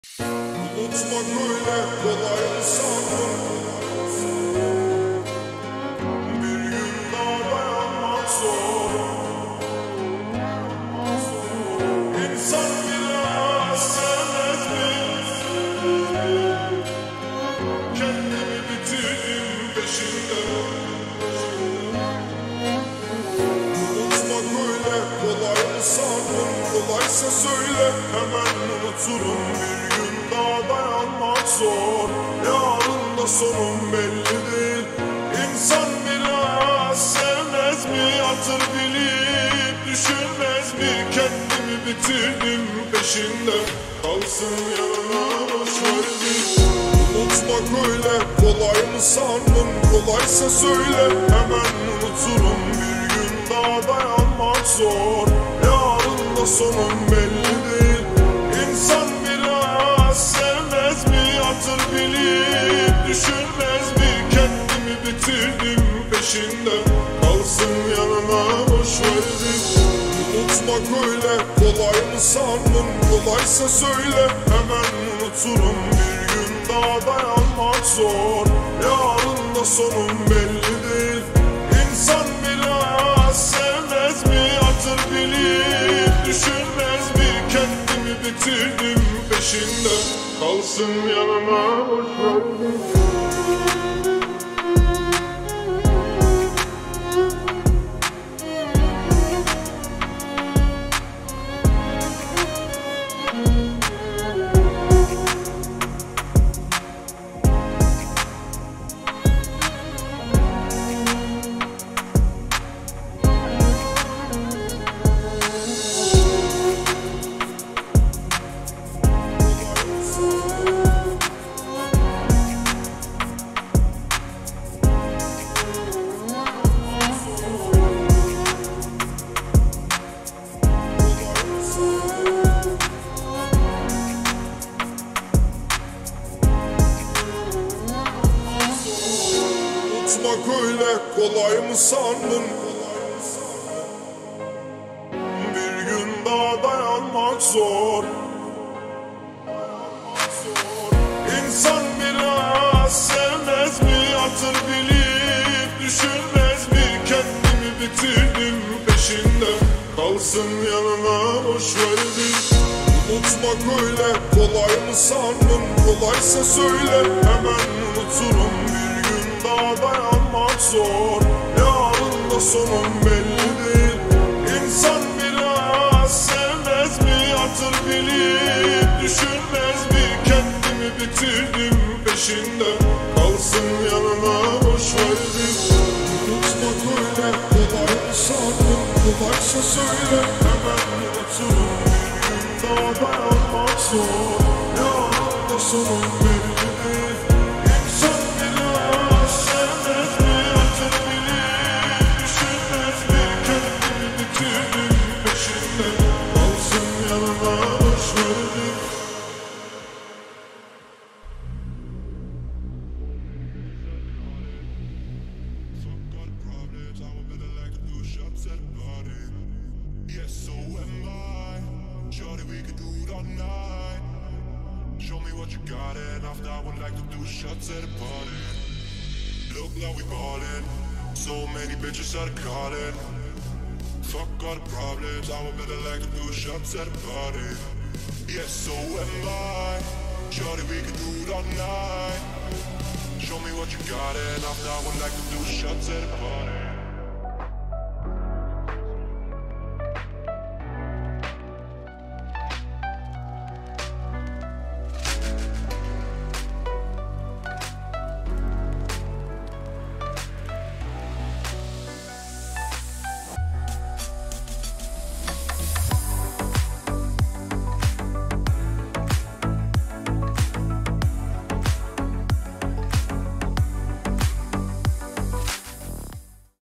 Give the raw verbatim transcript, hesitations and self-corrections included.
Unutmak öyle kolay mı sandın? Bir gün daha dayanmak zor. İnsan biraz sevmez mi? Kendimi bitirdim peşinde. Unutmak öyle kolay mı sandın? Kolaysa söyle hemen unuturum. Bir gün daha dayanmak zor. Yarın da sonum belli değil. İnsan biraz sevmez mi? Hatır bilip düşünmez mi? Kendimi bitirdim peşinde. Kalsın yanına boşver bir. Unutmak öyle kolay mı sandın? Kolaysa söyle hemen unuturum. Bir gün daha dayanmak zor. Yarın da sonum belli değil. İnsan biraz sevmez mi? Hatır bilip düşünmez mi? Kendimi bitirdim peşinde. Kalsın yanına boşver bir. Unutmak öyle kolay mı sandın? Kolaysa söyle hemen unuturum. Bir gün daha dayanmak zor. Yarın da sonum belli değil. İnsan biraz sevmez mi? Hatır bilip düşünmez mi? Kendimi bitirdim peşinde. Kalsın yanına boşver bir. Unutmak öyle kolay mı sandın? Bir gün daha dayanmak zor. İnsan biraz sevmez mi? Hatır bilip düşünmez mi? Kendimi bitirdim peşinde. Kalsın yanına boşver bir. Unutmak öyle kolay mı sandın? Kolaysa söyle hemen unuturum. Bir gün daha dayanmak zor. Yarın da sonum belli değil. İnsan biraz sevmez mi? Hatır bilip düşünmez mi? Kendimi bitirdim peşinde. Kalsın yanına boşver bir. Unutmak öyle kolay mı sandın? Kolaysa söyle hemen unuturum. Bir gün daha dayanmak zor. Yarın da sonum belli değil. İnsan biraz sevmez mi? Hatır bilip düşünmez mi? Kendimi bitirdim peşinde. Kalsın yanına boşver bir. Yes, so am I. Shorty, we could do it all night. Show me what you got, and after I would like to do shots at a party. Look like we ballin', so many bitches are calling. Fuck all the problems, I would better like to do shots at a party. Yes, so am I. Shorty, we could do it all night. Show me what you got, and after I would like to do shots at a party.